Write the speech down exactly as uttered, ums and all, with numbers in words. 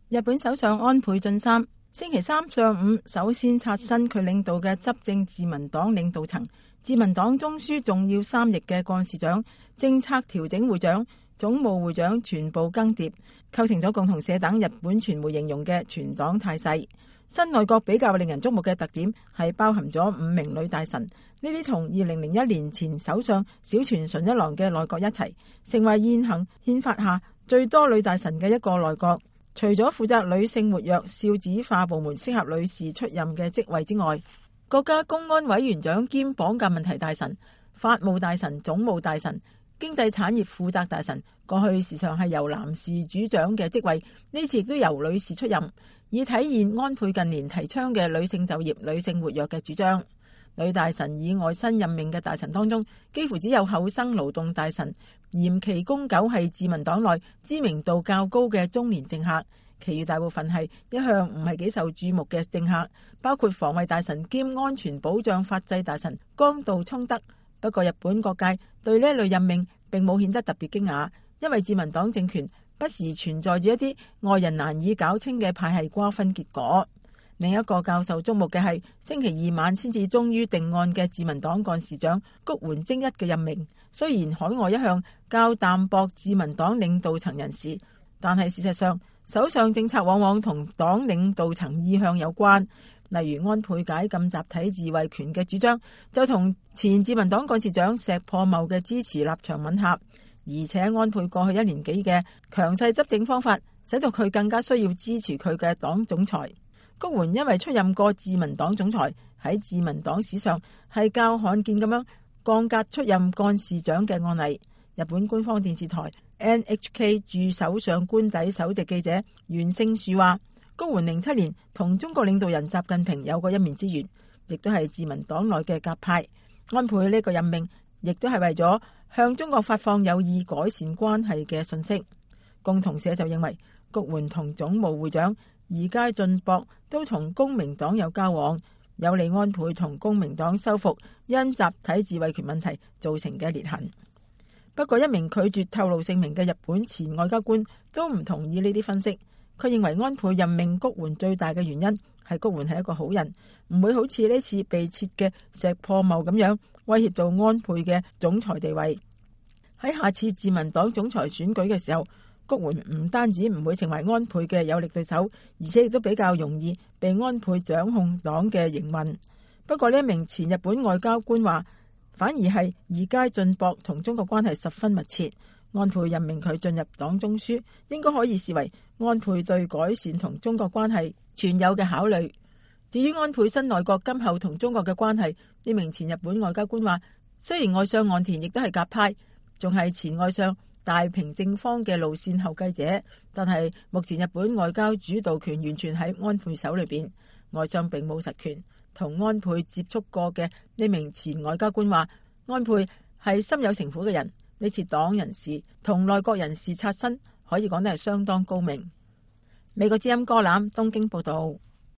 日本首相安倍晉三星期三上午首先刷新佢領導嘅執政自民黨領導層，自民黨中樞重要三役嘅幹事長、政策調整會長、總務會長全部更迭，構成咗共同社等日本傳媒形容嘅全黨態勢。新內閣比較令人矚目嘅特點係包含咗五名女大臣，呢啲同二零零一年前首相小泉純一郎嘅內閣一齊，成為現行憲法下最多女大臣嘅一個內閣。除咗負責女性活躍少子化部門適合女士出任嘅職位之外，國家公安委員長兼綁架問題大臣、法務大臣、總務大臣、經濟產業負責大臣，過去時常係由男士主掌嘅職位，呢次亦都由女士出任，以體現安倍近年提倡嘅女性就業、女性活躍嘅主張。女大臣以外新任命嘅大臣當中，幾乎只有厚生勞動大臣嚴其公九係自民黨內知名度較高嘅中年政客，其餘大部分係一向唔係幾受注目嘅政客，包括防衛大臣兼安全保障法制大臣江道聰德。不過日本各界對呢一類任命並冇顯得特別驚訝，因為自民黨政權不時存在住一啲外人難以搞清嘅派系瓜分結果。另一個較受矚目嘅係星期二晚先至終於定案嘅自民黨幹事長谷垣征一嘅任命。雖然海外一向較淡薄自民黨領導層人士，但係事實上首相政策往往同黨領導層意向有關。例如安倍解禁集體自衛權嘅主張，就同前自民黨幹事長石破茂嘅支持立場吻合。而且安倍過去一年幾嘅強勢執政方法，使到佢更加需要支持佢嘅黨總裁。谷垣因為出任過自民黨總裁，喺自民黨史上係較罕見咁樣降格出任幹事長嘅案例。日本官方電視台 N H K 駐首相官邸首席記者袁勝樹話，谷垣零七年同中國領導人習近平有過一面之緣，亦都係自民黨內嘅鴿派。安倍呢個任命亦都係為咗向中國發放有意改善關係嘅信息。共同社就認為谷垣同總務會長二階俊博都同公明黨有交往，有利安倍同公明黨收復因集體自衛權問題造成嘅裂痕。不過一名拒絕透露姓名嘅日本前外交官都唔同意呢啲分析，佢認為安倍任命谷垣最大嘅原因係谷垣係一個好人，唔會好似呢次被撤嘅石破茂咁樣威脅到安倍嘅總裁地位。喺下次自民黨總裁選舉嘅時候，谷垣唔單止唔會成為安倍嘅有力對手，而且亦都比較容易被安倍掌控黨嘅營運。不過呢一名前日本外交官話，反而係二階俊博同中國關係十分密切，安倍任命佢進入黨中樞，應該可以視為安倍對改善同中國關係存有嘅考慮。至於安倍新內閣今後同中國嘅關係，呢名前日本外交官話，雖然外相岸田亦都係鴿派，仲係前外相大平正方嘅路線後繼者，但係目前日本外交主導權完全喺安倍手裏邊，外相並冇實權。同安倍接觸過嘅呢名前外交官話，安倍係心有城府嘅人，呢次黨人士同內閣人士刷新，可以講得係相當高明。美國之音歌攬東京報道。